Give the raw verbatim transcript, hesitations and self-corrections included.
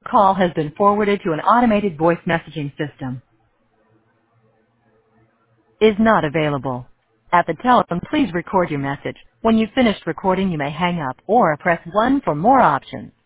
call has been forwarded to an automated voice messaging system. Is not available. At the tone, please record your message. When you've finished recording, you may hang up or press one for more options.